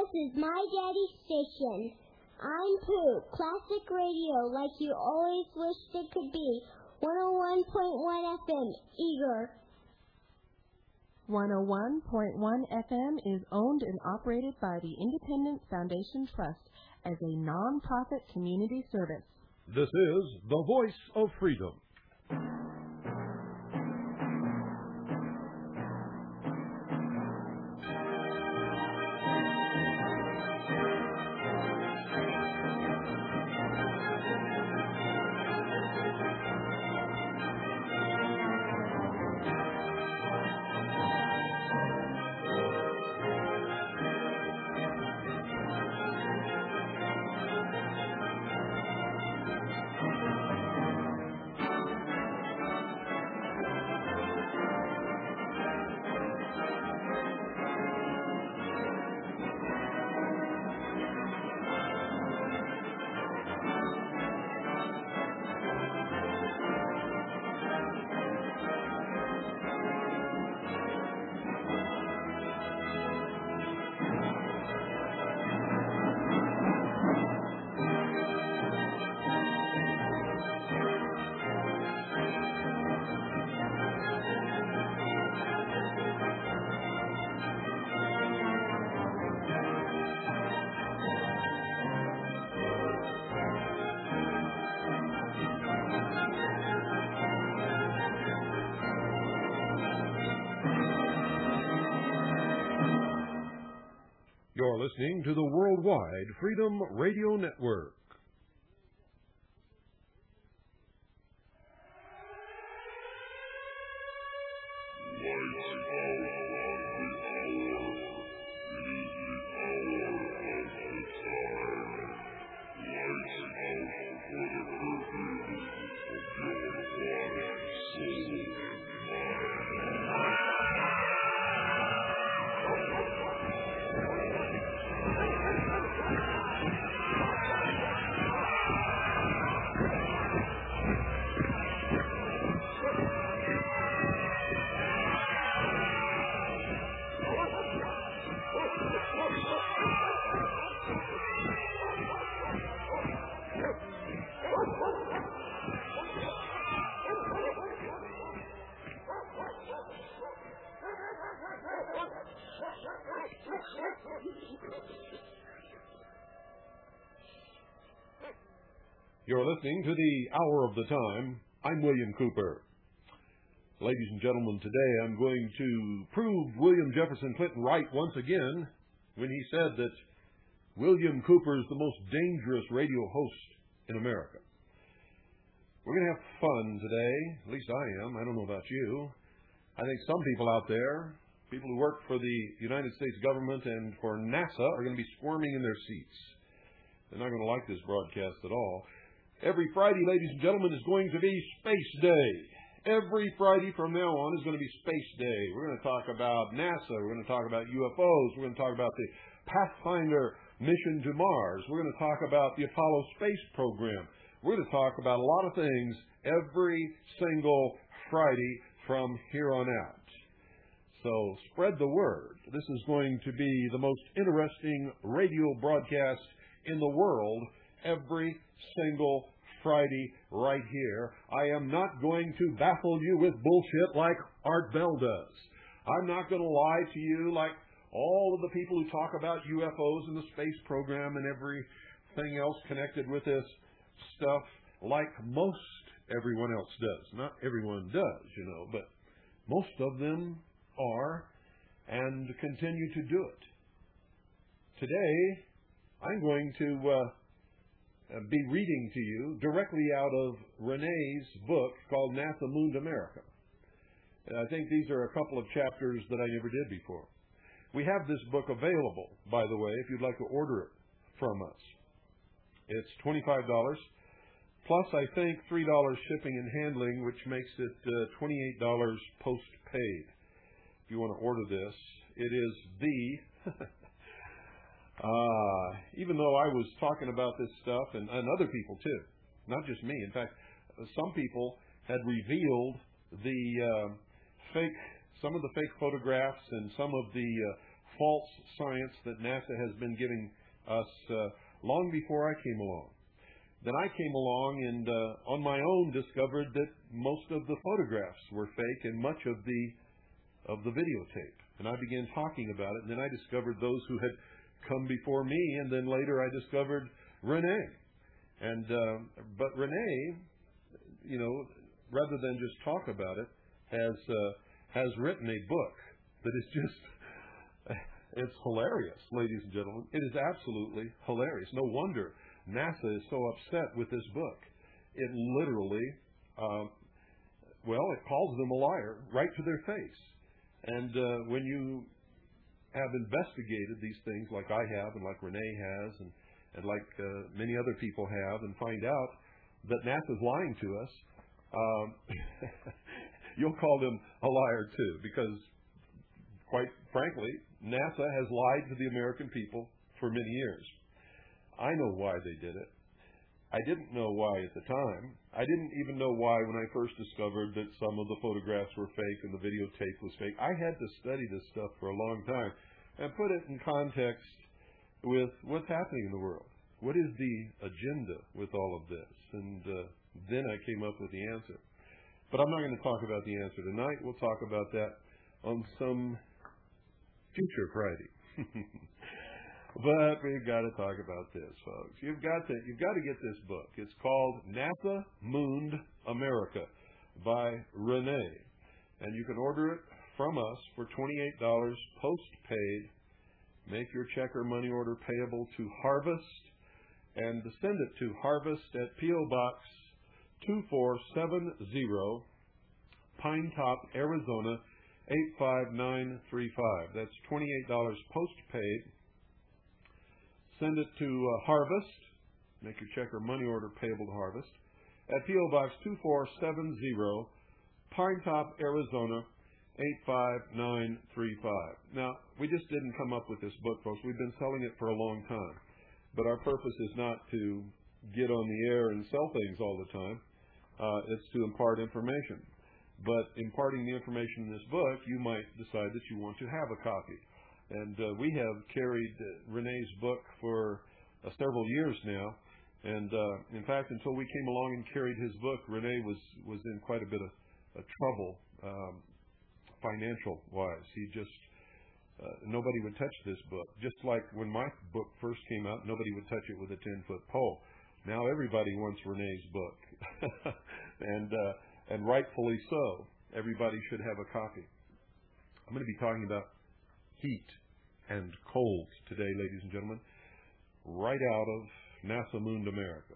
This is my daddy's station. I'm Pooh, classic radio like you always wished it could be. 101.1 FM, Eager. 101.1 FM is owned and operated by the Independent Foundation Trust as a non-profit community service. This is the Voice of Freedom. You're listening to the Worldwide Freedom Radio Network. You're listening to the Hour of the Time. I'm William Cooper. Ladies and gentlemen, today I'm going to prove William Jefferson Clinton right once again when he said that William Cooper is the most dangerous radio host in America. We're going to have fun today. At least I am. I don't know about you. I think some people out there, people who work for the United States government and for NASA, are going to be squirming in their seats. They're not going to like this broadcast at all. Every Friday, ladies and gentlemen, is going to be Space Day. Every Friday from now on is going to be Space Day. We're going to talk about NASA. We're going to talk about UFOs. We're going to talk about the Pathfinder mission to Mars. We're going to talk about the Apollo space program. We're going to talk about a lot of things every single Friday from here on out. So spread the word. This is going to be the most interesting radio broadcast in the world every single Friday right here. I am not going to baffle you with bullshit like Art Bell does. I'm not going to lie to you like all of the people who talk about UFOs and the space program and everything else connected with this stuff like most everyone else does. Not everyone does, but most of them are and continue to do it. Today, I'm going to be reading to you directly out of Renee's book called NASA Moon to America. And I think these are a couple of chapters that I never did before. We have this book available, by the way, if you'd like to order it from us. It's $25, plus I think $3 shipping and handling, which makes it $28 post-paid. If you want to order this, it is the even though I was talking about this stuff, and other people too, not just me. In fact, some people had revealed some of the fake photographs and some of the false science that NASA has been giving us long before I came along. Then I came along and on my own discovered that most of the photographs were fake and much of the videotape. And I began talking about it, and then I discovered those who had come before me, and then later I discovered Renee. And but Renee, rather than just talk about it, has written a book that is just it's hilarious, ladies and gentlemen. It is absolutely hilarious. No wonder NASA is so upset with this book. It literally, it calls them a liar right to their face. And when you have investigated these things like I have and like Renee has and like many other people have and find out that NASA's lying to us, you'll call them a liar too, because quite frankly, NASA has lied to the American people for many years. I know why they did it. I didn't know why at the time. I didn't even know why when I first discovered that some of the photographs were fake and the videotape was fake. I had to study this stuff for a long time and put it in context with what's happening in the world. What is the agenda with all of this? And then I came up with the answer. But I'm not going to talk about the answer tonight. We'll talk about that on some future Friday. But we've got to talk about this, folks. You've got to get this book. It's called NASA Mooned America by Renee. And you can order it from us for $28 post-paid. Make your check or money order payable to Harvest and send it to Harvest at P.O. Box 2470, Pine Top, Arizona 85935. That's $28 post-paid. Send it to Harvest. Make your check or money order payable to Harvest at P.O. Box 2470, Pine Top, Arizona 85935. Now, we just didn't come up with this book, folks. We've been selling it for a long time. But our purpose is not to get on the air and sell things all the time. It's to impart information. But imparting the information in this book, you might decide that you want to have a copy. And we have carried Renee's book for several years now. And in fact, until we came along and carried his book, Renee was in quite a bit of trouble financial-wise. He just, nobody would touch this book. Just like when my book first came out, nobody would touch it with a 10-foot pole. Now everybody wants Renee's book. And rightfully so. Everybody should have a copy. I'm going to be talking about heat and cold today, ladies and gentlemen, right out of NASA Mooned America.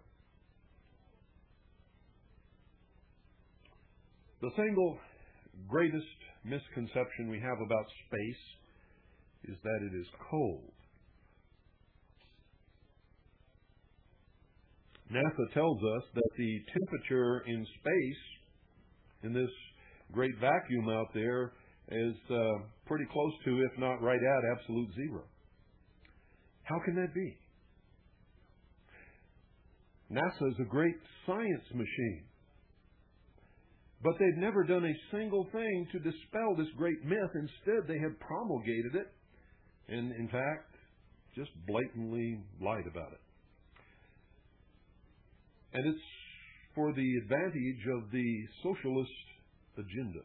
The single greatest misconception we have about space is that it is cold. NASA tells us that the temperature in space, in this great vacuum out there, is pretty close to, if not right at, absolute zero. How can that be? NASA is a great science machine. But they've never done a single thing to dispel this great myth. Instead, they have promulgated it and, in fact, just blatantly lied about it. And it's for the advantage of the socialist agenda.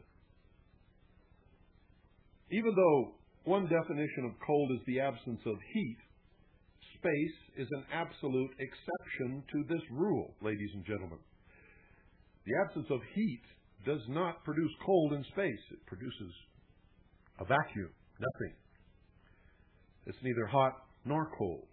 Even though one definition of cold is the absence of heat, space is an absolute exception to this rule, ladies and gentlemen. The absence of heat does not produce cold in space. It produces a vacuum, nothing. It's neither hot nor cold.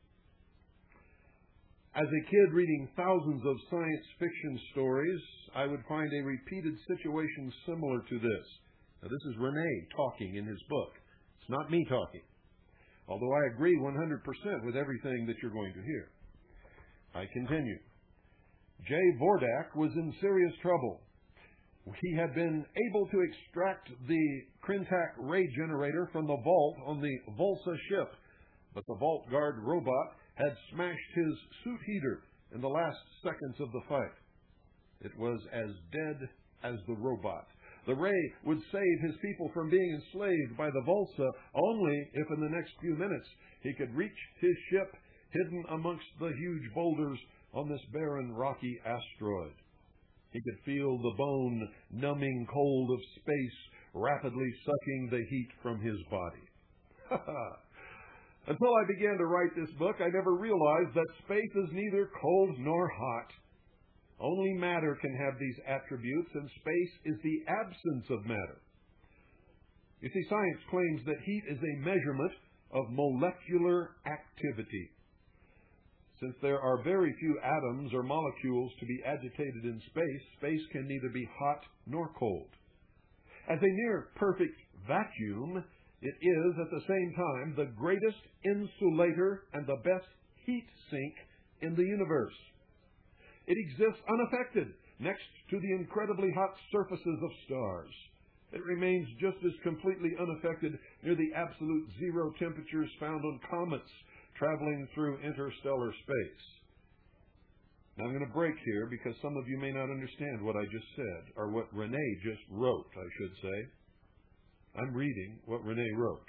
As a kid reading thousands of science fiction stories, I would find a repeated situation similar to this. Now, this is Renee talking in his book. It's not me talking, although I agree 100% with everything that you're going to hear. I continue. Jay Vordak was in serious trouble. He had been able to extract the Crintac ray generator from the vault on the Volsa ship, but the Vault Guard robot had smashed his suit heater in the last seconds of the fight. It was as dead as the robot. The ray would save his people from being enslaved by the Volsa only if in the next few minutes he could reach his ship hidden amongst the huge boulders on this barren, rocky asteroid. He could feel the bone-numbing cold of space rapidly sucking the heat from his body. Until I began to write this book, I never realized that space is neither cold nor hot. Only matter can have these attributes, and space is the absence of matter. You see, science claims that heat is a measurement of molecular activity. Since there are very few atoms or molecules to be agitated in space, space can neither be hot nor cold. As a near perfect vacuum, it is at the same time the greatest insulator and the best heat sink in the universe. It exists unaffected next to the incredibly hot surfaces of stars. It remains just as completely unaffected near the absolute zero temperatures found on comets traveling through interstellar space. Now I'm going to break here because some of you may not understand what I just said, or what Renee just wrote, I should say. I'm reading what Renee wrote.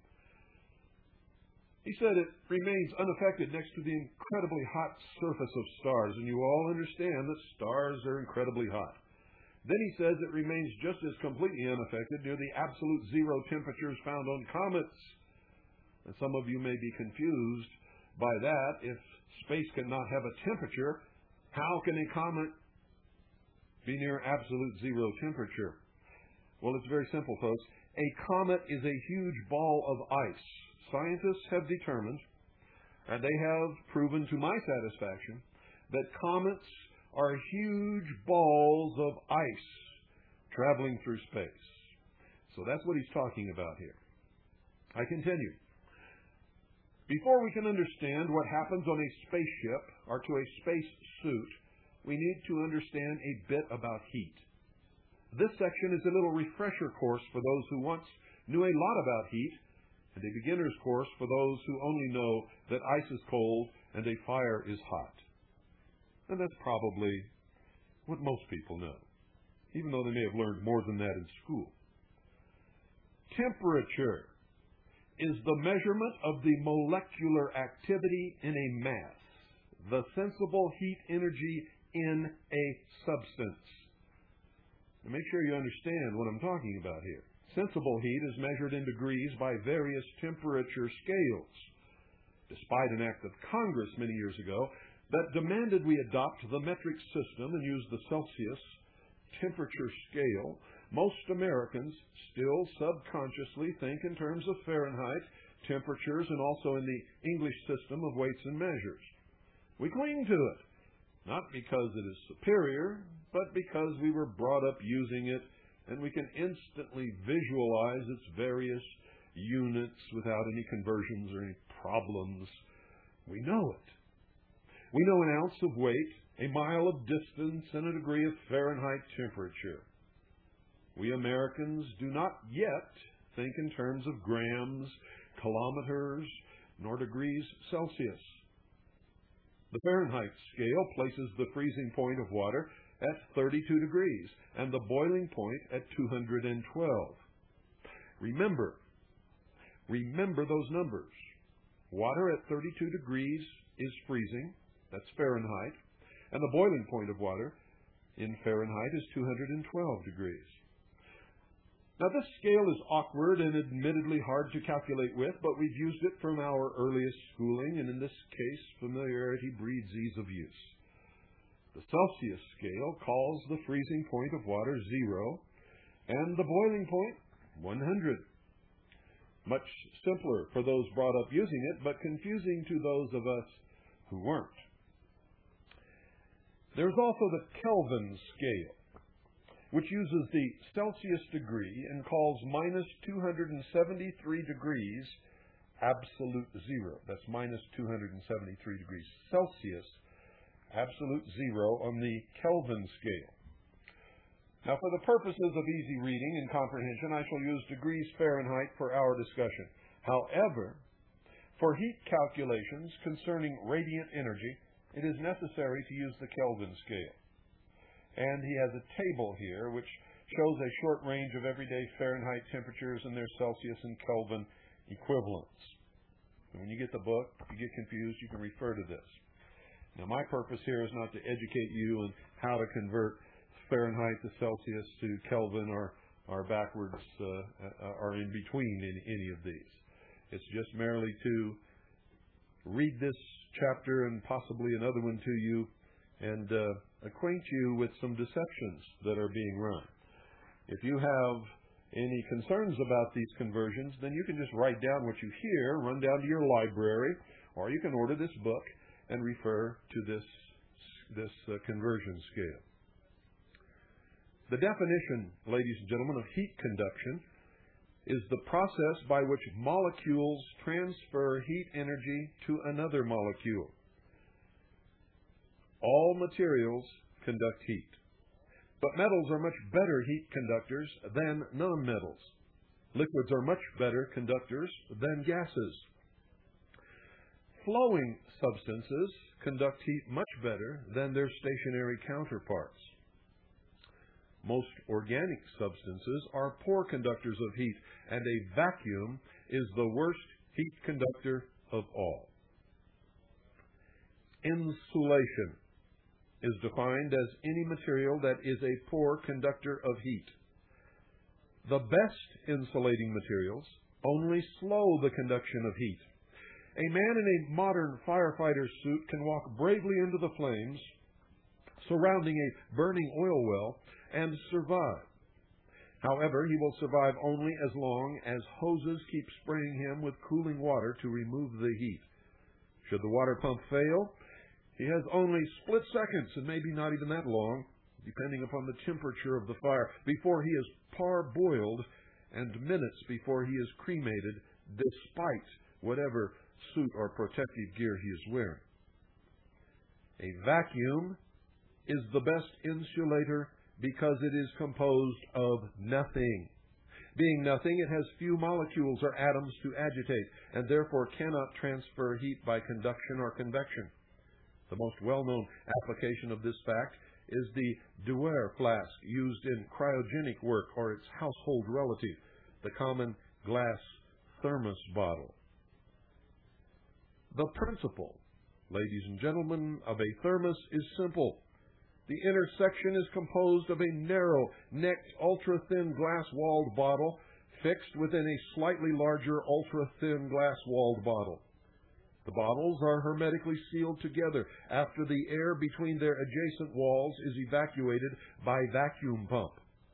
He said it remains unaffected next to the incredibly hot surface of stars, and you all understand that stars are incredibly hot. Then he says it remains just as completely unaffected near the absolute zero temperatures found on comets. And some of you may be confused by that. If space cannot have a temperature, how can a comet be near absolute zero temperature? Well, it's very simple, folks. A comet is a huge ball of ice. Scientists have determined, and they have proven to my satisfaction, that comets are huge balls of ice traveling through space. So that's what he's talking about here. I continue. Before we can understand what happens on a spaceship or to a space suit, we need to understand a bit about heat. This section is a little refresher course for those who once knew a lot about heat, and a beginner's course for those who only know that ice is cold and a fire is hot. And that's probably what most people know, even though they may have learned more than that in school. Temperature is the measurement of the molecular activity in a mass, the sensible heat energy in a substance. Now make sure you understand what I'm talking about here. Sensible heat is measured in degrees by various temperature scales. Despite an act of Congress many years ago that demanded we adopt the metric system and use the Celsius temperature scale, most Americans still subconsciously think in terms of Fahrenheit temperatures and also in the English system of weights and measures. We cling to it, not because it is superior, but because we were brought up using it, and we can instantly visualize its various units without any conversions or any problems. We know it. We know an ounce of weight, a mile of distance, and a degree of Fahrenheit temperature. We Americans do not yet think in terms of grams, kilometers, nor degrees Celsius. The Fahrenheit scale places the freezing point of water at 32 degrees and the boiling point at 212. Remember those numbers. Water at 32 degrees is freezing, that's Fahrenheit, and the boiling point of water in Fahrenheit is 212 degrees. Now, this scale is awkward and admittedly hard to calculate with, but we've used it from our earliest schooling, and in this case, familiarity breeds ease of use. The Celsius scale calls the freezing point of water 0 and the boiling point 100. Much simpler for those brought up using it, but confusing to those of us who weren't. There's also the Kelvin scale, which uses the Celsius degree and calls minus 273 degrees absolute zero. That's minus 273 degrees Celsius, absolute zero on the Kelvin scale. Now, for the purposes of easy reading and comprehension, I shall use degrees Fahrenheit for our discussion. However, for heat calculations concerning radiant energy, it is necessary to use the Kelvin scale. And he has a table here which shows a short range of everyday Fahrenheit temperatures and their Celsius and Kelvin equivalents. And when you get the book, if you get confused, you can refer to this. Now, my purpose here is not to educate you on how to convert Fahrenheit to Celsius to Kelvin or backwards or in between in any of these. It's just merely to read this chapter and possibly another one to you and acquaint you with some deceptions that are being run. If you have any concerns about these conversions, then you can just write down what you hear, run down to your library, or you can order this book and refer to this conversion scale. The definition, ladies and gentlemen, of heat conduction is the process by which molecules transfer heat energy to another molecule. All materials conduct heat, but metals are much better heat conductors than nonmetals. Liquids are much better conductors than gases. Flowing substances conduct heat much better than their stationary counterparts. Most organic substances are poor conductors of heat, and a vacuum is the worst heat conductor of all. Insulation is defined as any material that is a poor conductor of heat. The best insulating materials only slow the conduction of heat. A man in a modern firefighter's suit can walk bravely into the flames surrounding a burning oil well and survive. However, he will survive only as long as hoses keep spraying him with cooling water to remove the heat. Should the water pump fail, he has only split seconds, and maybe not even that long, depending upon the temperature of the fire, before he is parboiled and minutes before he is cremated, despite whatever suit or protective gear he is wearing. A vacuum is the best insulator because it is composed of nothing. Being nothing, it has few molecules or atoms to agitate, and therefore cannot transfer heat by conduction or convection. The most well-known application of this fact is the Dewar flask used in cryogenic work, or its household relative, the common glass thermos bottle. The principle, ladies and gentlemen, of a thermos is simple. The inner section is composed of a narrow-necked, ultra-thin glass-walled bottle fixed within a slightly larger, ultra-thin glass-walled bottle. The bottles are hermetically sealed together after the air between their adjacent walls is evacuated by vacuum pump.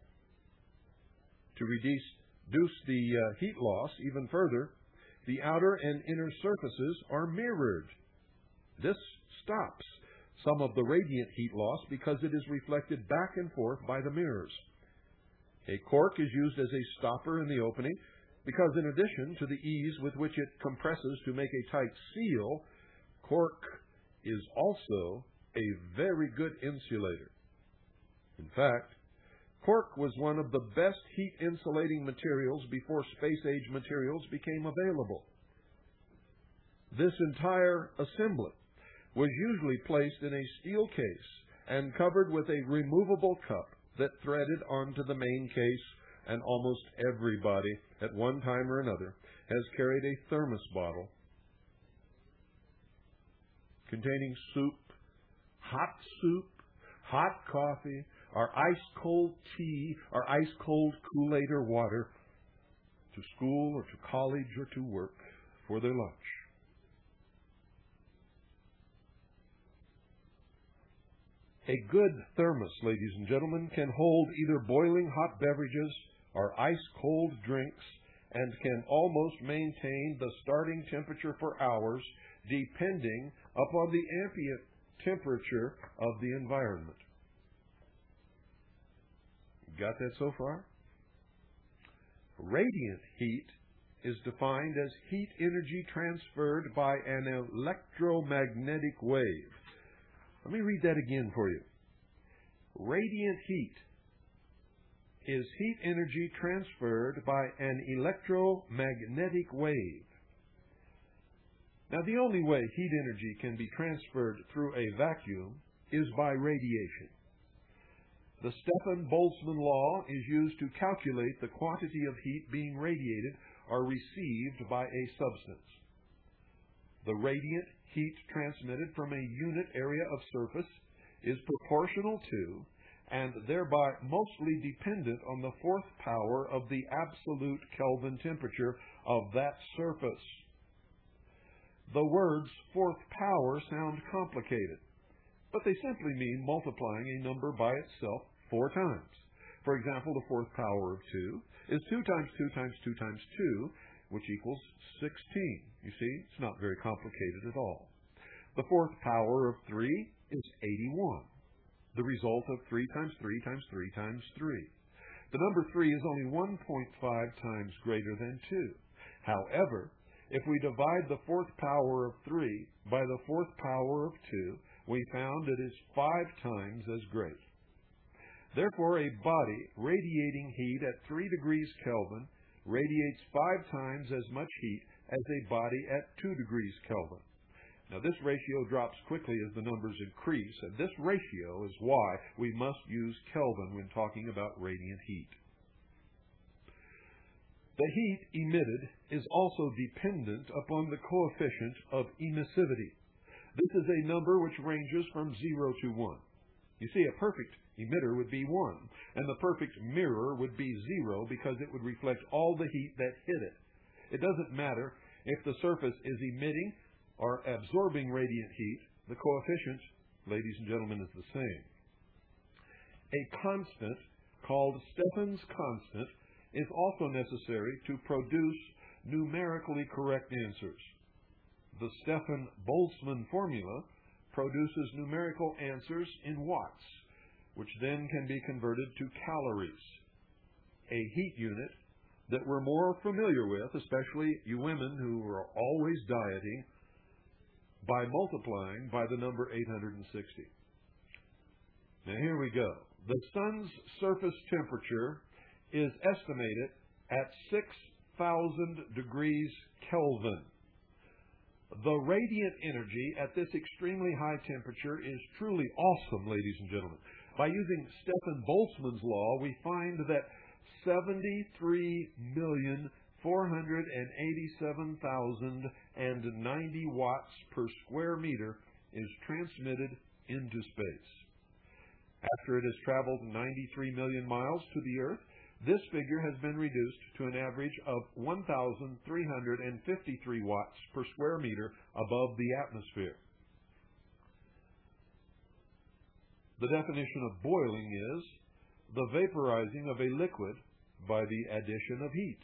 To reduce the heat loss even further, the outer and inner surfaces are mirrored. This stops some of the radiant heat loss because it is reflected back and forth by the mirrors. A cork is used as a stopper in the opening because in addition to the ease with which it compresses to make a tight seal, cork is also a very good insulator. In fact, cork was one of the best heat insulating materials before space-age materials became available. This entire assembly was usually placed in a steel case and covered with a removable cup that threaded onto the main case, and almost everybody at one time or another has carried a thermos bottle containing soup, hot coffee, or ice-cold tea, or ice-cold Kool-Aid or water to school or to college or to work for their lunch. A good thermos, ladies and gentlemen, can hold either boiling hot beverages or ice-cold drinks and can almost maintain the starting temperature for hours depending upon the ambient temperature of the environment. Got that so far? Radiant heat is defined as heat energy transferred by an electromagnetic wave. Let me read that again for you. Radiant heat is heat energy transferred by an electromagnetic wave. Now, the only way heat energy can be transferred through a vacuum is by radiation. The Stefan-Boltzmann law is used to calculate the quantity of heat being radiated or received by a substance. The radiant heat transmitted from a unit area of surface is proportional to and thereby mostly dependent on the fourth power of the absolute Kelvin temperature of that surface. The words fourth power sound complicated, but they simply mean multiplying a number by itself 4 times. For example, the fourth power of 2 is 2 times 2 times 2 times 2, which equals 16. You see, it's not very complicated at all. The fourth power of 3 is 81, the result of 3 times 3 times 3 times 3. The number 3 is only 1.5 times greater than 2. However, if we divide the fourth power of 3 by the fourth power of 2, we found it is 5 times as great. Therefore, a body radiating heat at 3 degrees Kelvin radiates 5 times as much heat as a body at 2 degrees Kelvin. Now, this ratio drops quickly as the numbers increase, and this ratio is why we must use Kelvin when talking about radiant heat. The heat emitted is also dependent upon the coefficient of emissivity. This is a number which ranges from 0 to 1. You see, a perfect emitter would be 1, and the perfect mirror would be 0 because it would reflect all the heat that hit it. It doesn't matter if the surface is emitting or absorbing radiant heat, the coefficient, ladies and gentlemen, is the same. A constant called Stefan's constant is also necessary to produce numerically correct answers. The Stefan-Boltzmann formula produces numerical answers in watts, which then can be converted to calories, a heat unit that we're more familiar with, especially you women who are always dieting, by multiplying by the number 860. Now here we go. The sun's surface temperature is estimated at 6,000 degrees Kelvin. The radiant energy at this extremely high temperature is truly awesome, ladies and gentlemen. By using Stefan-Boltzmann's law, we find that 73,487,090 watts per square meter is transmitted into space. After it has traveled 93 million miles to the Earth, this figure has been reduced to an average of 1,353 watts per square meter above the atmosphere. The definition of boiling is the vaporizing of a liquid by the addition of heat.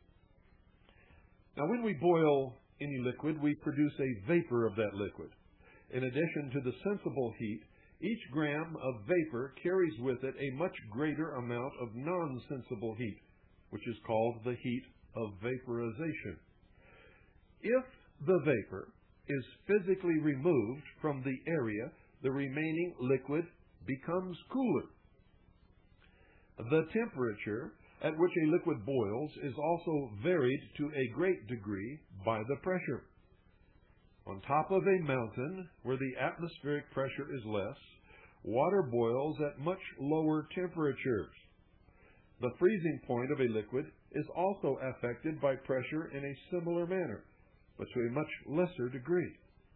Now, when we boil any liquid, we produce a vapor of that liquid. In addition to the sensible heat, each gram of vapor carries with it a much greater amount of non-sensible heat, which is called the heat of vaporization. If the vapor is physically removed from the area, the remaining liquid becomes cooler. The temperature at which a liquid boils is also varied to a great degree by the pressure. On top of a mountain where the atmospheric pressure is less, water boils at much lower temperatures. The freezing point of a liquid is also affected by pressure in a similar manner, but to a much lesser degree.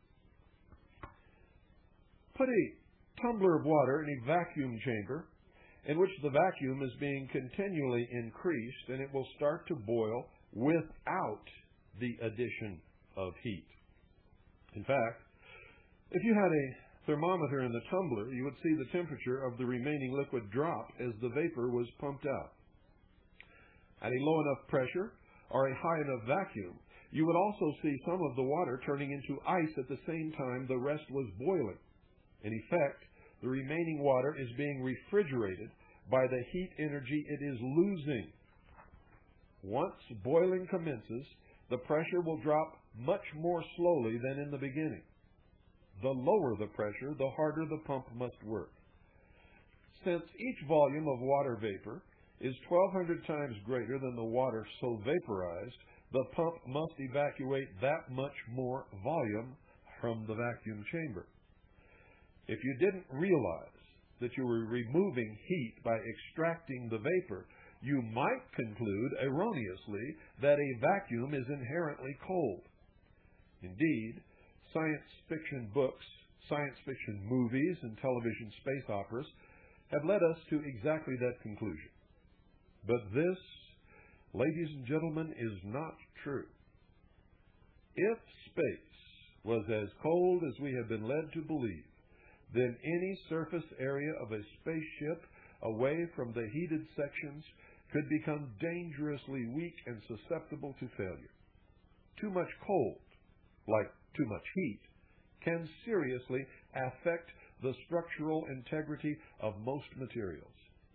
Put a tumbler of water in a vacuum chamber in which the vacuum is being continually increased, and it will start to boil without the addition of heat. In fact, if you had a thermometer in the tumbler, you would see the temperature of the remaining liquid drop as the vapor was pumped out. At a low enough pressure or a high enough vacuum, you would also see some of the water turning into ice at the same time the rest was boiling. In effect, the remaining water is being refrigerated by the heat energy it is losing. Once boiling commences, the pressure will drop much more slowly than in the beginning. The lower the pressure, the harder the pump must work. Since each volume of water vapor is 1,200 times greater than the water so vaporized, the pump must evacuate that much more volume from the vacuum chamber. If you didn't realize that you were removing heat by extracting the vapor, you might conclude erroneously that a vacuum is inherently cold. Indeed, science fiction books, science fiction movies, and television space operas have led us to exactly that conclusion. But this, ladies and gentlemen, is not true. If space was as cold as we have been led to believe, then any surface area of a spaceship away from the heated sections could become dangerously weak and susceptible to failure. Too much cold, like too much heat, can seriously affect the structural integrity of most materials.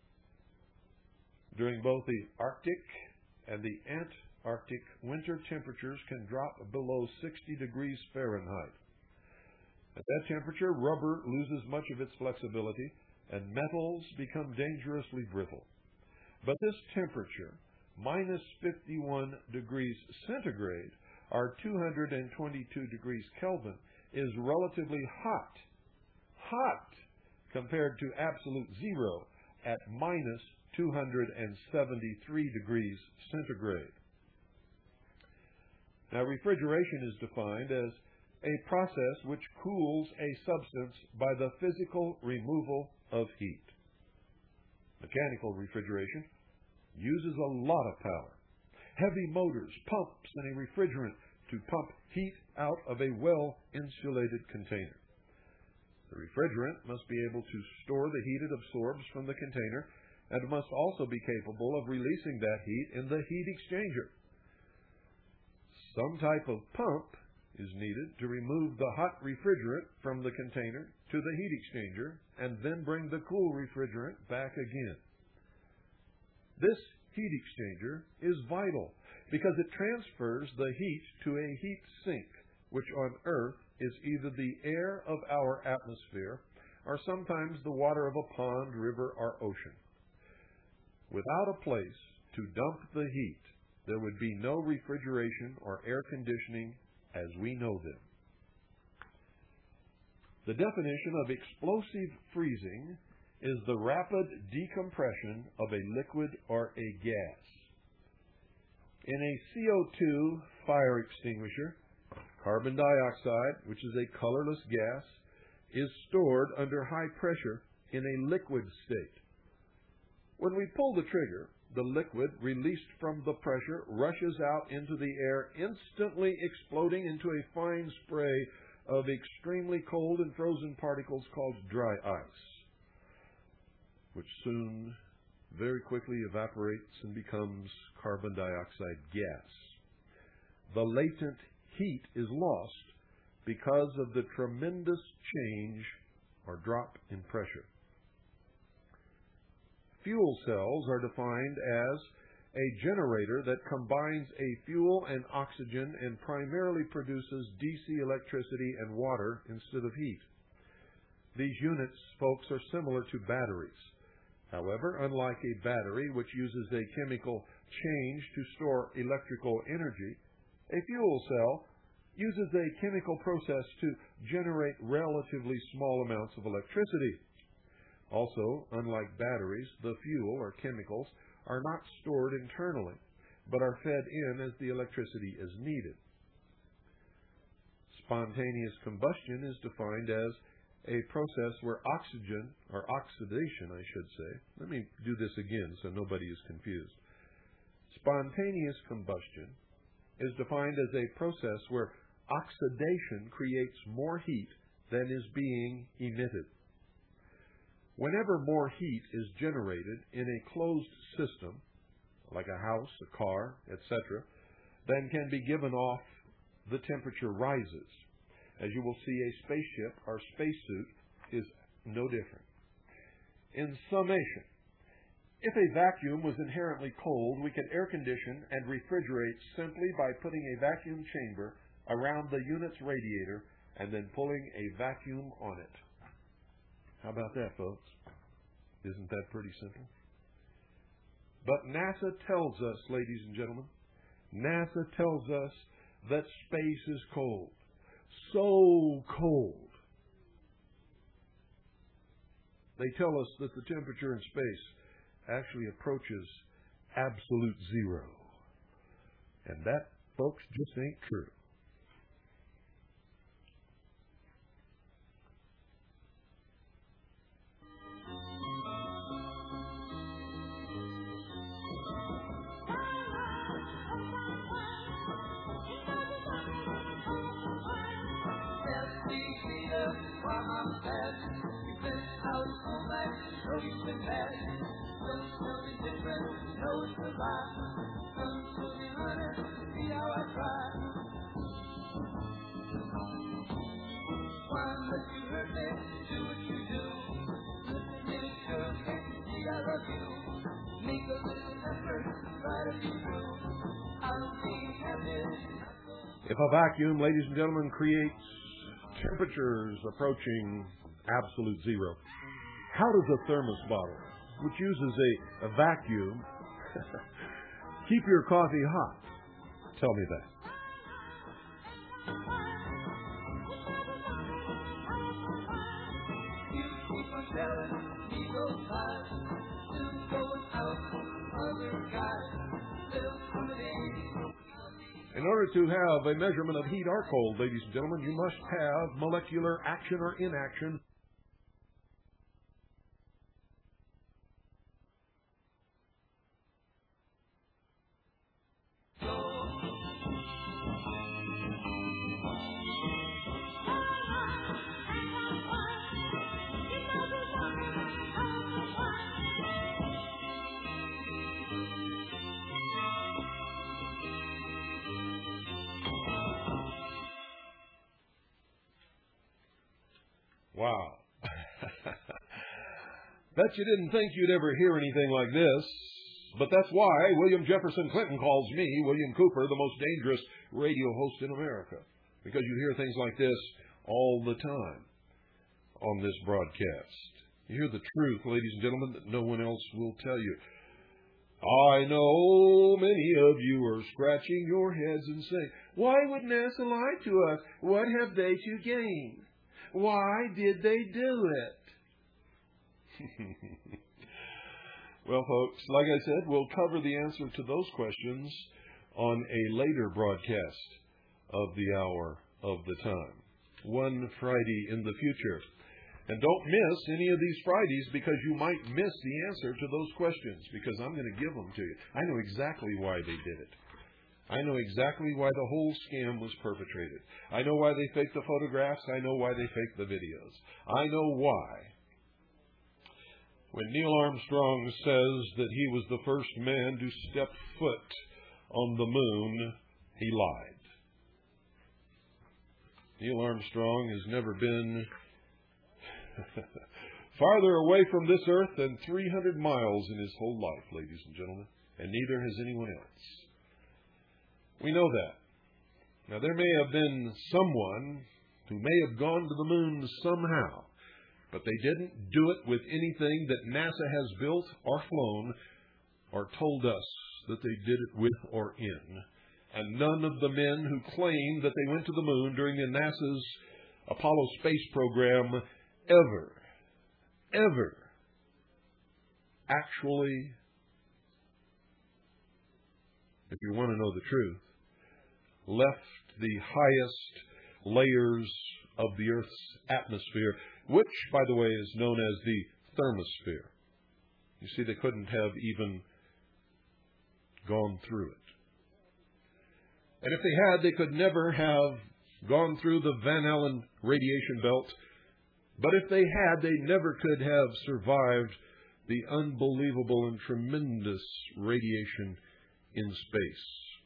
During both the Arctic and the Antarctic, winter temperatures can drop below 60 degrees Fahrenheit. At that temperature, rubber loses much of its flexibility and metals become dangerously brittle. But this temperature, minus 51 degrees centigrade, or 222 degrees Kelvin, is relatively hot compared to absolute zero at minus 273 degrees centigrade. Now, refrigeration is defined as a process which cools a substance by the physical removal of heat. Mechanical refrigeration uses a lot of power. Heavy motors, pumps, and a refrigerant to pump heat out of a well-insulated container. The refrigerant must be able to store the heat it absorbs from the container and must also be capable of releasing that heat in the heat exchanger. Some type of pump is needed to remove the hot refrigerant from the container to the heat exchanger and then bring the cool refrigerant back again. This heat exchanger is vital because it transfers the heat to a heat sink, which on Earth is either the air of our atmosphere or sometimes the water of a pond, river, or ocean. Without a place to dump the heat, there would be no refrigeration or air conditioning as we know them. The definition of explosive freezing is the rapid decompression of a liquid or a gas. In a CO2 fire extinguisher, carbon dioxide, which is a colorless gas, is stored under high pressure in a liquid state. When we pull the trigger, the liquid released from the pressure rushes out into the air, instantly exploding into a fine spray of extremely cold and frozen particles called dry ice, which soon, very quickly evaporates and becomes carbon dioxide gas. The latent heat is lost because of the tremendous change or drop in pressure. Fuel cells are defined as a generator that combines a fuel and oxygen and primarily produces DC electricity and water instead of heat. These units, folks, are similar to batteries. However, unlike a battery, which uses a chemical change to store electrical energy, a fuel cell uses a chemical process to generate relatively small amounts of electricity. Also, unlike batteries, the fuel or chemicals are not stored internally, but are fed in as the electricity is needed. Spontaneous combustion is defined as a process where oxygen, or oxidation, I should say. Let me do this again so nobody is confused. Spontaneous combustion is defined as a process where oxidation creates more heat than is being emitted. Whenever more heat is generated in a closed system, like a house, a car, etc., than can be given off, the temperature rises. As you will see, a spaceship or spacesuit is no different. In summation, if a vacuum was inherently cold, we could air condition and refrigerate simply by putting a vacuum chamber around the unit's radiator and then pulling a vacuum on it. How about that, folks? Isn't that pretty simple? But NASA tells us, ladies and gentlemen, NASA tells us that space is cold. So cold they tell us that the temperature in space actually approaches absolute zero. And that, folks, just ain't true. If a vacuum, ladies and gentlemen, creates temperatures approaching absolute zero, how does a thermos bottle, which uses a vacuum, keep your coffee hot? Tell me that. In order to have a measurement of heat or cold, ladies and gentlemen, you must have molecular action or inaction. Wow. Bet you didn't think you'd ever hear anything like this, but that's why William Jefferson Clinton calls me, William Cooper, the most dangerous radio host in America, because you hear things like this all the time on this broadcast. You hear the truth, ladies and gentlemen, that no one else will tell you. I know many of you are scratching your heads and saying, why would NASA lie to us? What have they to gain? Why did they do it? Well, folks, like I said, we'll cover the answer to those questions on a later broadcast of the Hour of the Time, one Friday in the future. And don't miss any of these Fridays, because you might miss the answer to those questions, because I'm going to give them to you. I know exactly why they did it. I know exactly why the whole scam was perpetrated. I know why they faked the photographs. I know why they faked the videos. I know why. When Neil Armstrong says that he was the first man to step foot on the moon, he lied. Neil Armstrong has never been farther away from this earth than 300 miles in his whole life, ladies and gentlemen, and neither has anyone else. We know that. Now, there may have been someone who may have gone to the moon somehow, but they didn't do it with anything that NASA has built or flown or told us that they did it with or in. And none of the men who claim that they went to the moon during the NASA's Apollo space program ever actually, if you want to know the truth, left the highest layers of the Earth's atmosphere, which, by the way, is known as the thermosphere. You see, they couldn't have even gone through it. And if they had, they could never have gone through the Van Allen radiation belt. But if they had, they never could have survived the unbelievable and tremendous radiation in space.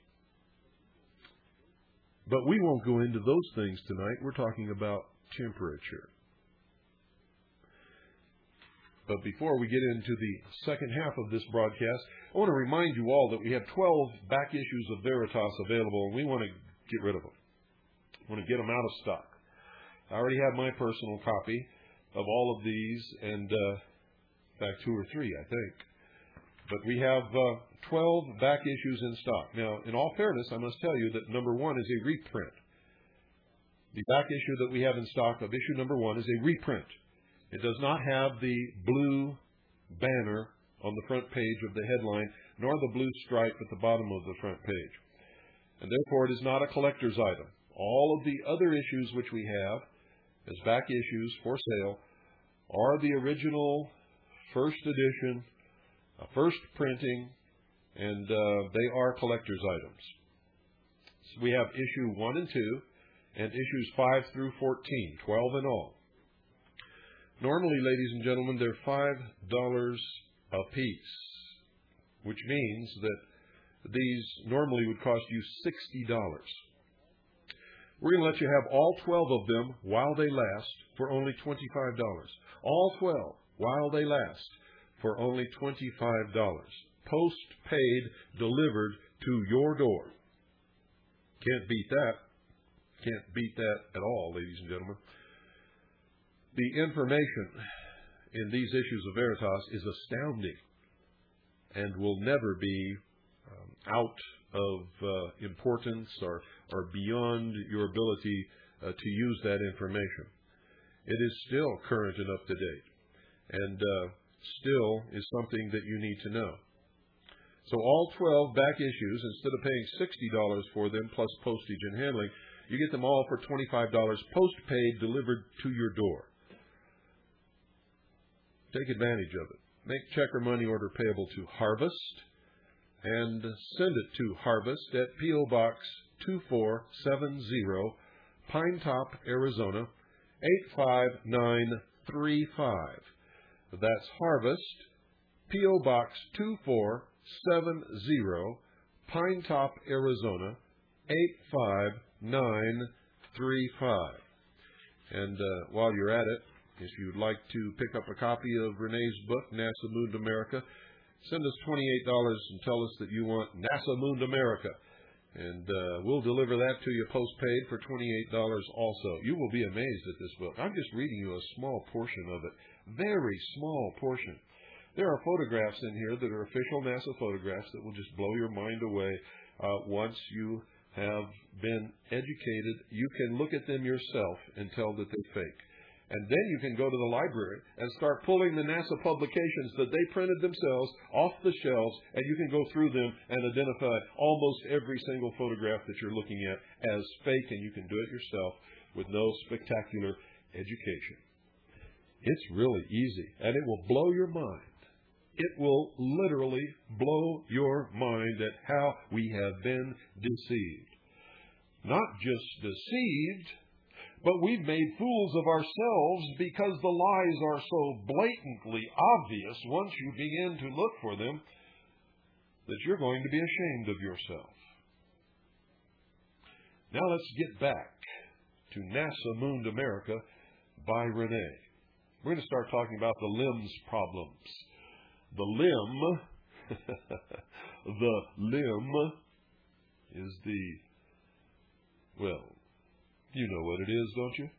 But we won't go into those things tonight. We're talking about temperature. But before we get into the second half of this broadcast, I want to remind you all that we have 12 back issues of Veritas available, and we want to get rid of them. We want to get them out of stock. I already have my personal copy of all of these, and in fact, 2 or 3, I think. But we have 12 back issues in stock. Now, in all fairness, I must tell you that number 1 is a reprint. The back issue that we have in stock of issue number 1 is a reprint. It does not have the blue banner on the front page of the headline, nor the blue stripe at the bottom of the front page. And therefore, it is not a collector's item. All of the other issues which we have as back issues for sale are the original first edition, first printing, and they are collector's items. So we have issue 1 and 2, and issues 5 through 14, 12 in all. Normally, ladies and gentlemen, they're $5 a piece, which means that these normally would cost you $60. We're going to let you have all 12 of them while they last for only $25. All 12 while they last for only $25. Post-paid, delivered to your door. Can't beat that. Can't beat that at all, ladies and gentlemen. The information in these issues of Veritas is astounding and will never be out of importance or beyond your ability to use that information. It is still current and up to date, and still is something that you need to know. So all 12 back issues, instead of paying $60 for them plus postage and handling, you get them all for $25 post-paid, delivered to your door. Take advantage of it. Make check or money order payable to Harvest and send it to Harvest at P.O. Box 2470, Pine Top, Arizona 85935. That's Harvest, P.O. Box 2470, Pine Top, Arizona 85935. And while you're at it, if you'd like to pick up a copy of Renee's book, NASA Moon to America, send us $28 and tell us that you want NASA Moon to America. And we'll deliver that to you post-paid for $28 also. You will be amazed at this book. I'm just reading you a small portion of it. Very small portion. There are photographs in here that are official NASA photographs that will just blow your mind away once you have been educated. You can look at them yourself and tell that they're fake. And then you can go to the library and start pulling the NASA publications that they printed themselves off the shelves, and you can go through them and identify almost every single photograph that you're looking at as fake, and you can do it yourself with no spectacular education. It's really easy, and it will blow your mind. It will literally blow your mind at how we have been deceived. Not just deceived, but we've made fools of ourselves because the lies are so blatantly obvious once you begin to look for them that you're going to be ashamed of yourself. Now let's get back to NASA Moon to America by Renee. We're going to start talking about the limbs problems. The limb is you know what it is, don't you?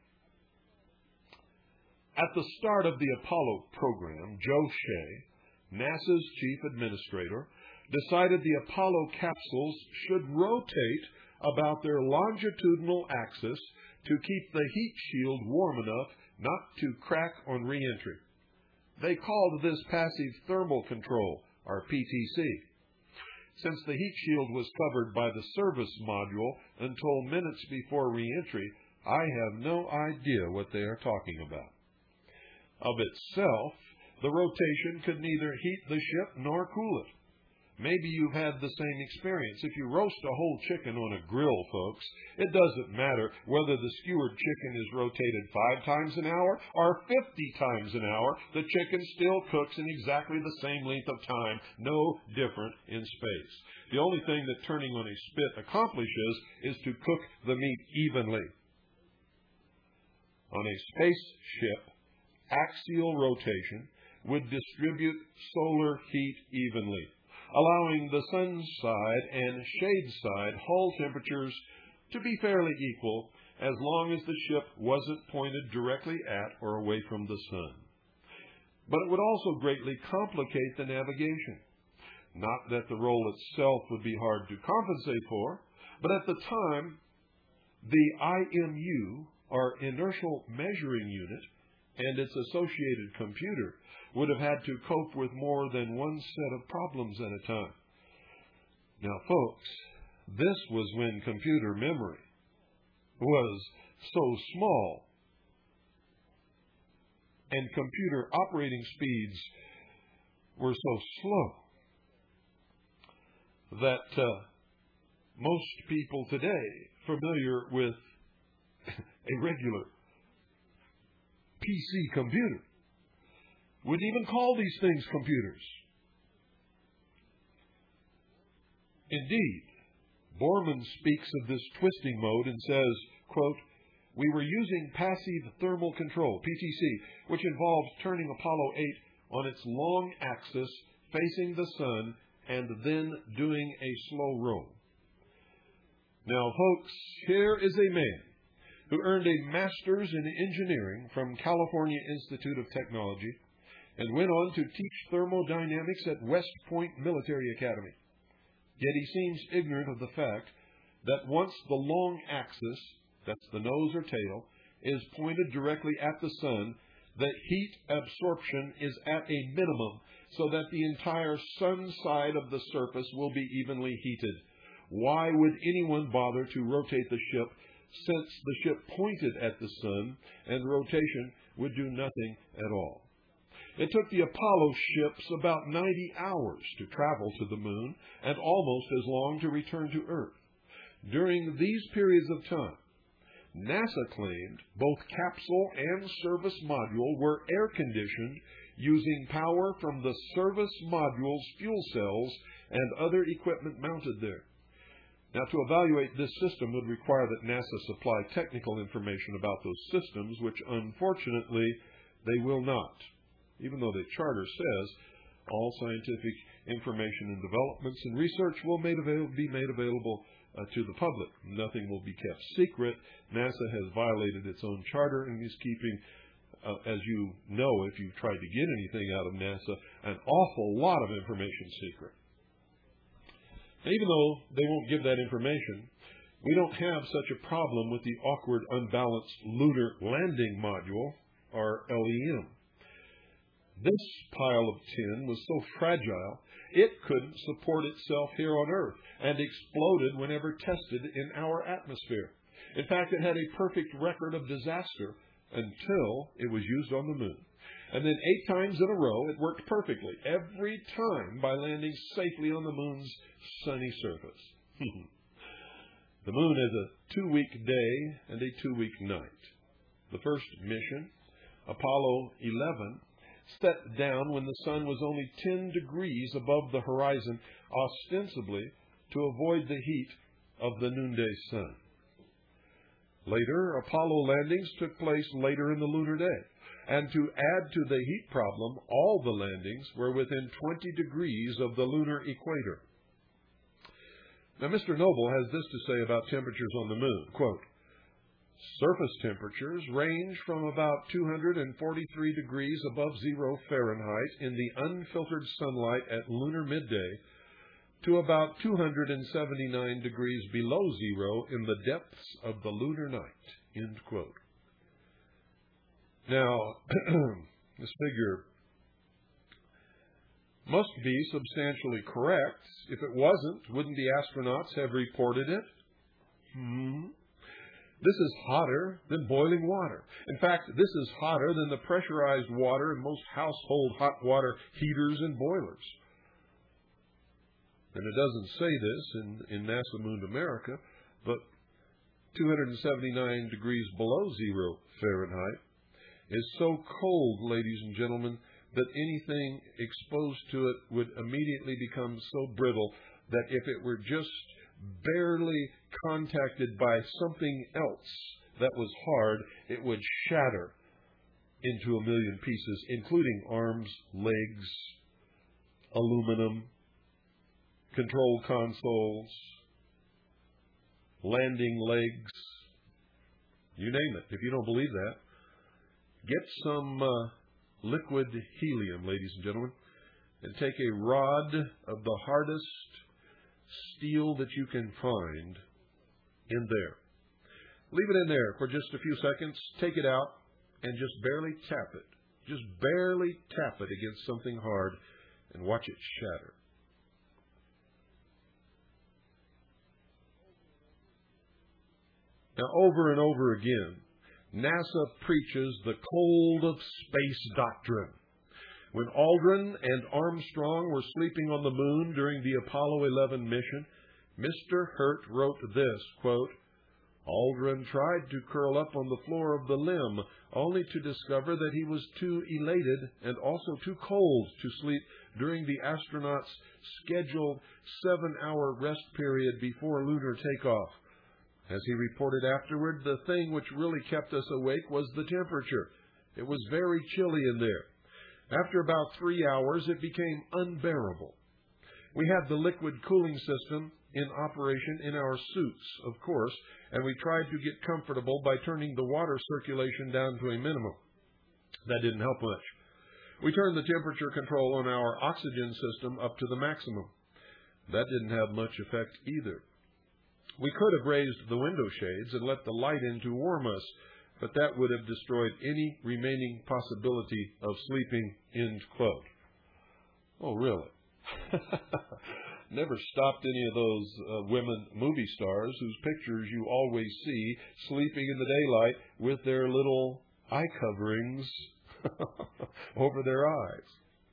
At the start of the Apollo program, Joe Shea, NASA's chief administrator, decided the Apollo capsules should rotate about their longitudinal axis to keep the heat shield warm enough not to crack on re-entry. They called this passive thermal control, or PTC. Since the heat shield was covered by the service module until minutes before re-entry, I have no idea what they are talking about. Of itself, the rotation could neither heat the ship nor cool it. Maybe you've had the same experience. If you roast a whole chicken on a grill, folks, it doesn't matter whether the skewered chicken is rotated 5 times an hour or 50 times an hour. The chicken still cooks in exactly the same length of time, no different in space. The only thing that turning on a spit accomplishes is to cook the meat evenly. On a spaceship, axial rotation would distribute solar heat evenly, allowing the sun side and shade side hull temperatures to be fairly equal as long as the ship wasn't pointed directly at or away from the sun. But it would also greatly complicate the navigation. Not that the roll itself would be hard to compensate for, but at the time, the IMU, or Inertial Measuring Unit, and its associated computer would have had to cope with more than one set of problems at a time. Now, folks, this was when computer memory was so small and computer operating speeds were so slow that most people today familiar with a regular PC computer wouldn't even call these things computers. Indeed, Borman speaks of this twisting mode and says, quote, "We were using passive thermal control, PTC, which involved turning Apollo 8 on its long axis facing the sun and then doing a slow roll." Now, folks, here is a man who earned a master's in engineering from California Institute of Technology and went on to teach thermodynamics at West Point Military Academy. Yet he seems ignorant of the fact that once the long axis, that's the nose or tail, is pointed directly at the sun, the heat absorption is at a minimum so that the entire sun side of the surface will be evenly heated. Why would anyone bother to rotate the ship since the ship pointed at the sun and rotation would do nothing at all? It took the Apollo ships about 90 hours to travel to the moon and almost as long to return to Earth. During these periods of time, NASA claimed both capsule and service module were air-conditioned using power from the service module's fuel cells and other equipment mounted there. Now, to evaluate this system would require that NASA supply technical information about those systems, which unfortunately they will not. Even though the charter says all scientific information and developments and research will be made available to the public. Nothing will be kept secret. NASA has violated its own charter and is keeping, as you know, if you've tried to get anything out of NASA, an awful lot of information secret. Now, even though they won't give that information, we don't have such a problem with the awkward, unbalanced Lunar Landing Module, or LEM. This pile of tin was so fragile, it couldn't support itself here on Earth and exploded whenever tested in our atmosphere. In fact, it had a perfect record of disaster until it was used on the moon. And then 8 times in a row, it worked perfectly, every time by landing safely on the moon's sunny surface. The moon is a 2-week day and a 2-week night. The first mission, Apollo 11, set down when the sun was only 10 degrees above the horizon, ostensibly to avoid the heat of the noonday sun. Later, Apollo landings took place later in the lunar day, and to add to the heat problem, all the landings were within 20 degrees of the lunar equator. Now, Mr. Noble has this to say about temperatures on the moon, quote, "Surface temperatures range from about 243 degrees above 0 Fahrenheit in the unfiltered sunlight at lunar midday to about 279 degrees below 0 in the depths of the lunar night," end quote. Now, this figure must be substantially correct. If it wasn't, wouldn't the astronauts have reported it? This is hotter than boiling water. In fact, this is hotter than the pressurized water in most household hot water heaters and boilers. And it doesn't say this in NASA Moon America, but 279 degrees below 0 Fahrenheit is so cold, ladies and gentlemen, that anything exposed to it would immediately become so brittle that if it were just barely contacted by something else that was hard, it would shatter into a million pieces, including arms, legs, aluminum, control consoles, landing legs, you name it. If you don't believe that, get some liquid helium, ladies and gentlemen, and take a rod of the hardest steel that you can find in there. Leave it in there for just a few seconds, take it out, and just barely tap it. Just barely tap it against something hard and watch it shatter. Now, over and over again, NASA preaches the cold of space doctrine. When Aldrin and Armstrong were sleeping on the moon during the Apollo 11 mission, Mr. Hurt wrote this, quote, Aldrin tried to curl up on the floor of the limb, only to discover that he was too elated and also too cold to sleep during the astronauts' scheduled 7-hour rest period before lunar takeoff. As he reported afterward, the thing which really kept us awake was the temperature. It was very chilly in there. After about 3 hours, it became unbearable. We had the liquid cooling system in operation in our suits, of course, and we tried to get comfortable by turning the water circulation down to a minimum. That didn't help much. We turned the temperature control on our oxygen system up to the maximum. That didn't have much effect either. We could have raised the window shades and let the light in to warm us, but that would have destroyed any remaining possibility of sleeping, end quote. Oh, really? Never stopped any of those women movie stars whose pictures you always see sleeping in the daylight with their little eye coverings over their eyes.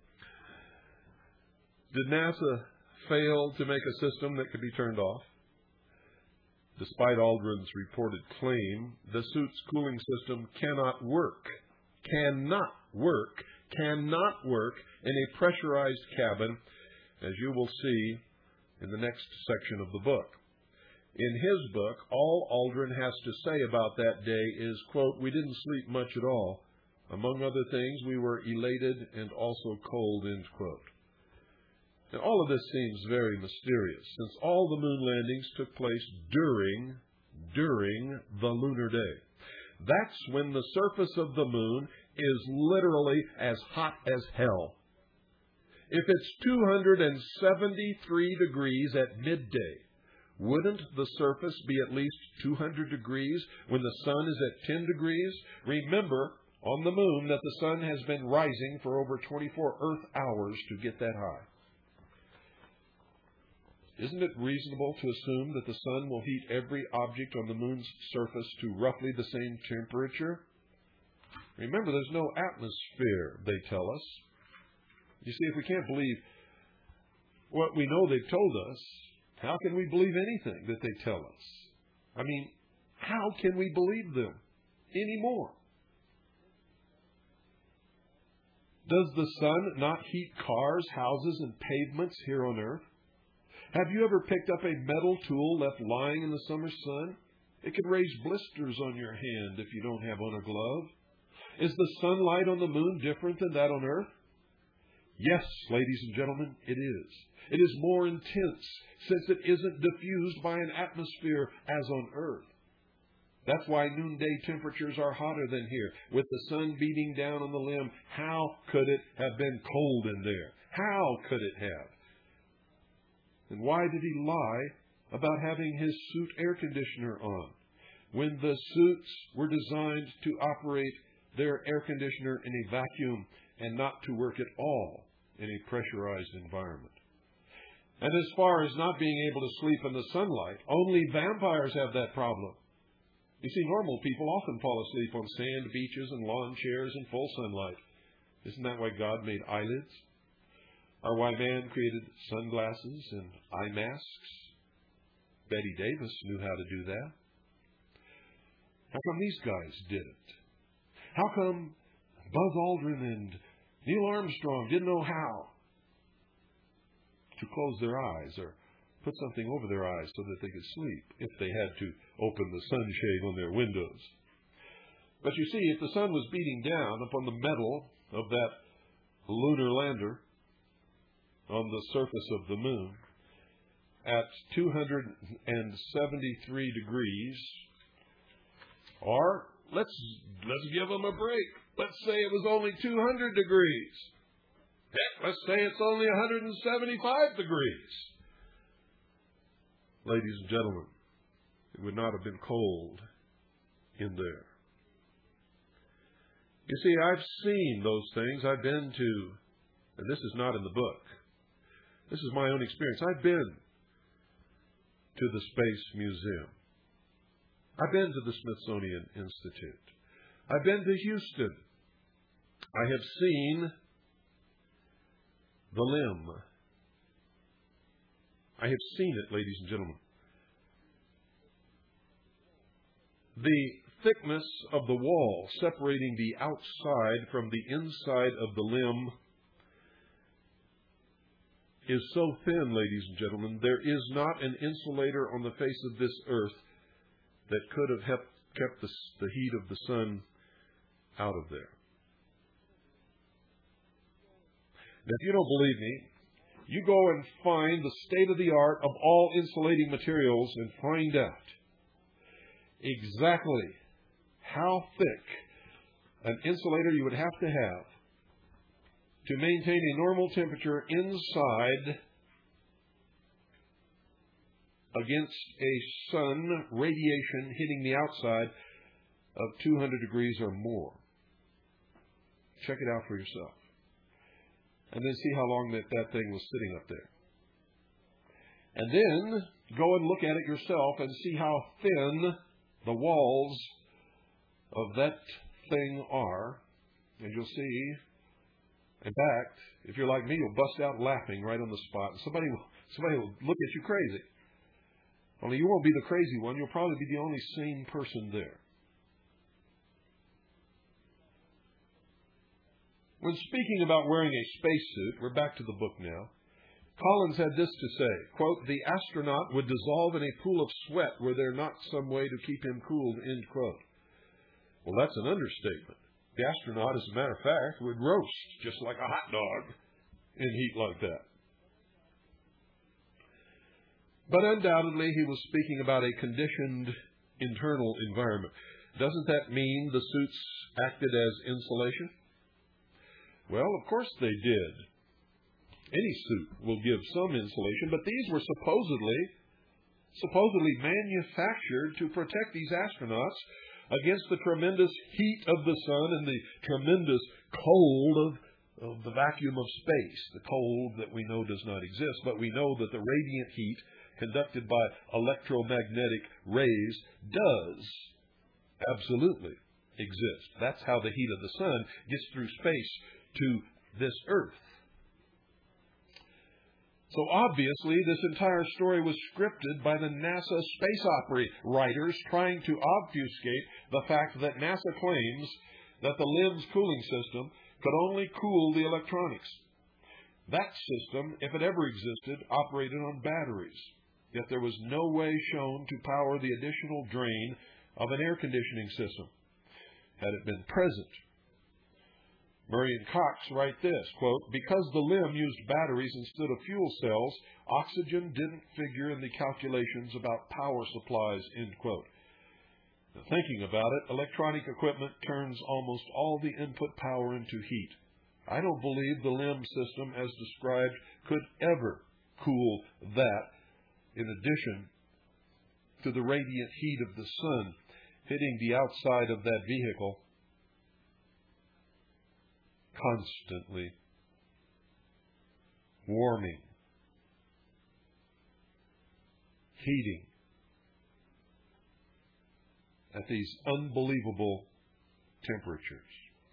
Did NASA fail to make a system that could be turned off? Despite Aldrin's reported claim, the suit's cooling system cannot work in a pressurized cabin, as you will see in the next section of the book. In his book, all Aldrin has to say about that day is, quote, we didn't sleep much at all. Among other things, we were elated and also cold, end quote. Now, all of this seems very mysterious, since all the moon landings took place during the lunar day. That's when the surface of the moon is literally as hot as hell. If it's 273 degrees at midday, wouldn't the surface be at least 200 degrees when the sun is at 10 degrees? Remember, on the moon, that the sun has been rising for over 24 Earth hours to get that high. Isn't it reasonable to assume that the sun will heat every object on the moon's surface to roughly the same temperature? Remember, there's no atmosphere, they tell us. You see, if we can't believe what we know they've told us, how can we believe anything that they tell us? I mean, how can we believe them anymore? Does the sun not heat cars, houses, and pavements here on Earth? Have you ever picked up a metal tool left lying in the summer sun? It can raise blisters on your hand if you don't have on a glove. Is the sunlight on the moon different than that on Earth? Yes, ladies and gentlemen, it is. It is more intense since it isn't diffused by an atmosphere as on Earth. That's why noonday temperatures are hotter than here. With the sun beating down on the limb, how could it have been cold in there? How could it have? And why did he lie about having his suit air conditioner on, when the suits were designed to operate their air conditioner in a vacuum and not to work at all in a pressurized environment? And as far as not being able to sleep in the sunlight, only vampires have that problem. You see, normal people often fall asleep on sand beaches and lawn chairs in full sunlight. Isn't that why God made eyelids? Or why man created sunglasses and eye masks? Betty Davis knew how to do that. How come these guys didn't? How come Buzz Aldrin and Neil Armstrong didn't know how to close their eyes or put something over their eyes so that they could sleep if they had to open the sunshade on their windows? But you see, if the sun was beating down upon the metal of that lunar lander on the surface of the moon at 273 degrees, or let's give them a break. Let's say it was only 200 degrees. Heck, let's say it's only 175 degrees. Ladies and gentlemen, it would not have been cold in there. You see, I've seen those things. I've been to, and this is not in the book. This is my own experience. I've been to the Space Museum. I've been to the Smithsonian Institute. I've been to Houston. I have seen the limb. I have seen it, ladies and gentlemen. The thickness of the wall separating the outside from the inside of the limb is so thin, ladies and gentlemen, there is not an insulator on the face of this earth that could have kept the heat of the sun out of there. Now, if you don't believe me, you go and find the state-of-the-art of all insulating materials and find out exactly how thick an insulator you would have to maintain a normal temperature inside against a sun radiation hitting the outside of 200 degrees or more. Check it out for yourself. And then see how long that thing was sitting up there. And then go and look at it yourself and see how thin the walls of that thing are. And you'll see, in fact, if you're like me, you'll bust out laughing right on the spot. And somebody will look at you crazy. Only you won't be the crazy one. You'll probably be the only sane person there. When speaking about wearing a spacesuit, we're back to the book now, Collins had this to say, quote, "The astronaut would dissolve in a pool of sweat were there not some way to keep him cooled," end quote. Well, that's an understatement. The astronaut, as a matter of fact, would roast just like a hot dog in heat like that. But undoubtedly, he was speaking about a conditioned internal environment. Doesn't that mean the suits acted as insulation? Well, of course they did. Any suit will give some insulation, but these were supposedly manufactured to protect these astronauts against the tremendous heat of the sun and the tremendous cold of the vacuum of space, the cold that we know does not exist, but we know that the radiant heat conducted by electromagnetic rays does absolutely exist. That's how the heat of the sun gets through space to this earth. So obviously this entire story was scripted by the NASA space opera writers trying to obfuscate the fact that NASA claims that the LIMS cooling system could only cool the electronics. That system, if it ever existed, operated on batteries. Yet there was no way shown to power the additional drain of an air conditioning system. Had it been present, Murray and Cox write this, quote, "Because the LIM used batteries instead of fuel cells, oxygen didn't figure in the calculations about power supplies," end quote. Now, thinking about it, electronic equipment turns almost all the input power into heat. I don't believe the LIM system, as described, could ever cool that, in addition to the radiant heat of the sun hitting the outside of that vehicle constantly, warming, heating at these unbelievable temperatures.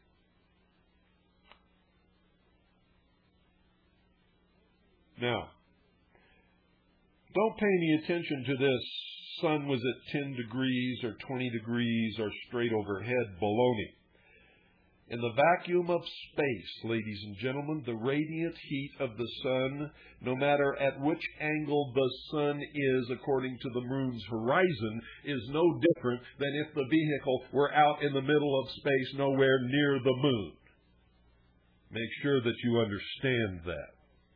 Now, don't pay any attention to this, sun was at 10 degrees or 20 degrees or straight overhead baloney. In the vacuum of space, ladies and gentlemen, the radiant heat of the sun, no matter at which angle the sun is according to the moon's horizon, is no different than if the vehicle were out in the middle of space nowhere near the moon. Make sure that you understand that.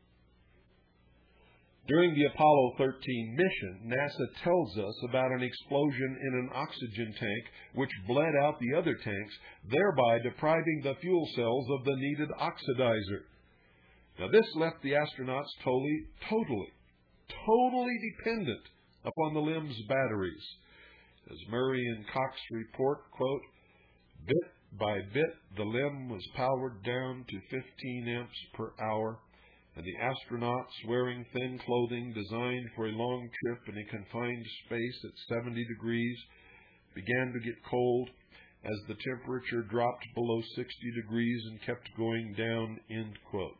During the Apollo 13 mission, NASA tells us about an explosion in an oxygen tank which bled out the other tanks, thereby depriving the fuel cells of the needed oxidizer. Now, this left the astronauts totally dependent upon the LIMS batteries. As Murray and Cox report, quote, "Bit by bit, the LEM was powered down to 15 amps per hour, and the astronauts, wearing thin clothing designed for a long trip in a confined space at 70 degrees, began to get cold as the temperature dropped below 60 degrees and kept going down, end quote.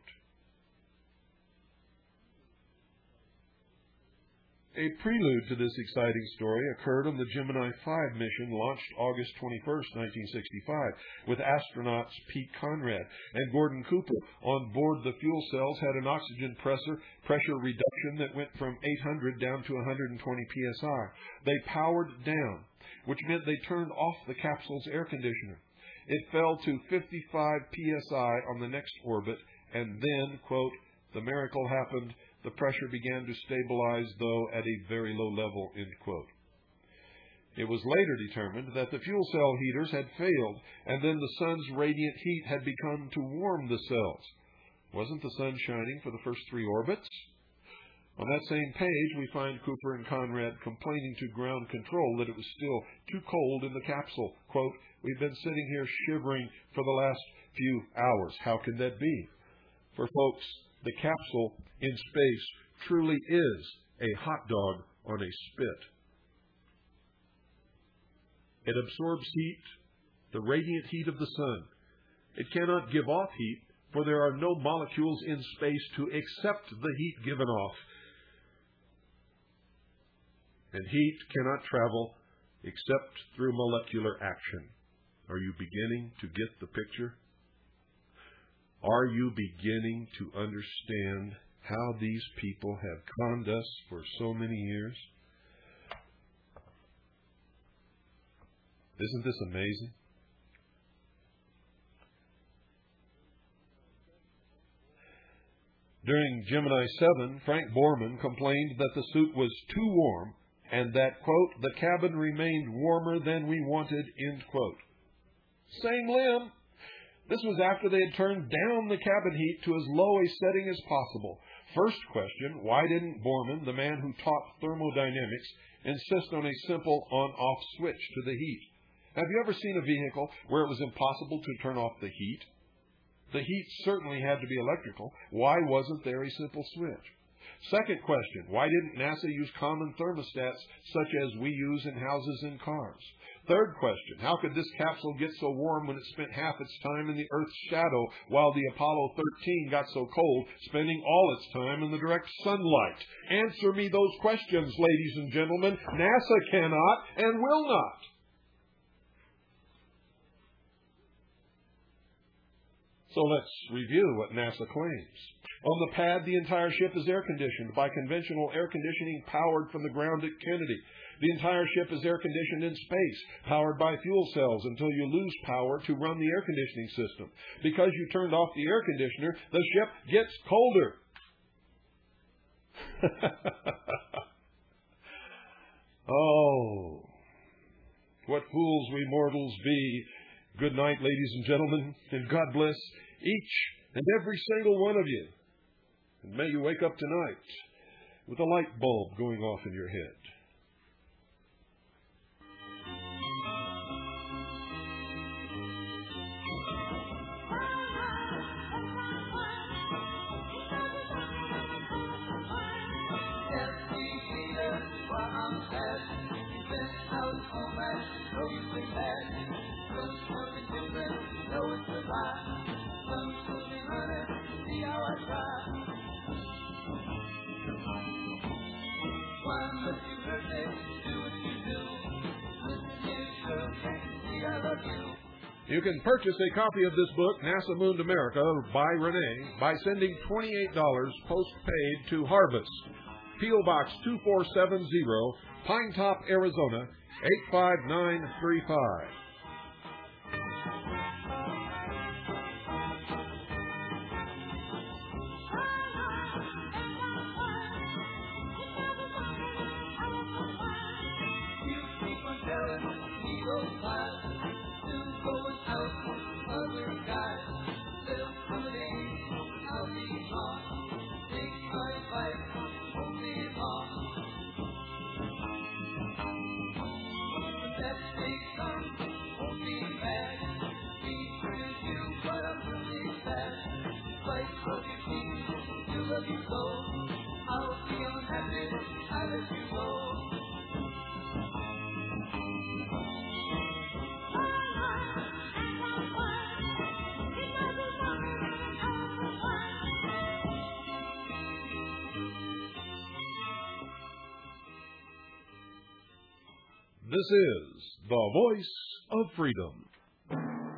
A prelude to this exciting story occurred on the Gemini 5 mission launched August 21, 1965, with astronauts Pete Conrad and Gordon Cooper on board. The fuel cells had an oxygen pressure reduction that went from 800 down to 120 psi. They powered down, which meant they turned off the capsule's air conditioner. It fell to 55 psi on the next orbit, and then, quote, the miracle happened. The pressure began to stabilize, though at a very low level, end quote. It was later determined that the fuel cell heaters had failed, and then the sun's radiant heat had begun to warm the cells. Wasn't the sun shining for the first 3 orbits? On that same page, we find Cooper and Conrad complaining to ground control that it was still too cold in the capsule. Quote, we've been sitting here shivering for the last few hours. How can that be? For folks, the capsule in space truly is a hot dog on a spit. It absorbs heat, the radiant heat of the sun. It cannot give off heat, for there are no molecules in space to accept the heat given off. And heat cannot travel except through molecular action. Are you beginning to get the picture? Are you beginning to understand how these people have conned us for so many years? Isn't this amazing? During Gemini 7, Frank Borman complained that the suit was too warm and that, quote, the cabin remained warmer than we wanted, end quote. Same LEM. This was after they had turned down the cabin heat to as low a setting as possible. First question, why didn't Borman, the man who taught thermodynamics, insist on a simple on-off switch to the heat? Have you ever seen a vehicle where it was impossible to turn off the heat? The heat certainly had to be electrical. Why wasn't there a simple switch? Second question, why didn't NASA use common thermostats such as we use in houses and cars? Third question, how could this capsule get so warm when it spent half its time in the Earth's shadow while the Apollo 13 got so cold, spending all its time in the direct sunlight? Answer me those questions, ladies and gentlemen. NASA cannot and will not. So let's review what NASA claims. On the pad, the entire ship is air-conditioned by conventional air conditioning powered from the ground at Kennedy. The entire ship is air-conditioned in space, powered by fuel cells until you lose power to run the air conditioning system. Because you turned off the air conditioner, the ship gets colder. Oh, what fools we mortals be. Good night, ladies and gentlemen, and God bless each and every single one of you. And may you wake up tonight with a light bulb going off in your head. You can purchase a copy of this book, NASA Mooned America, by Renee, by sending $28 post-paid to Harvest, P.O. Box 2470, Pine Top, Arizona, 85935. But you see, you love me so. I'll feel happy, I let you go. This is the voice of freedom.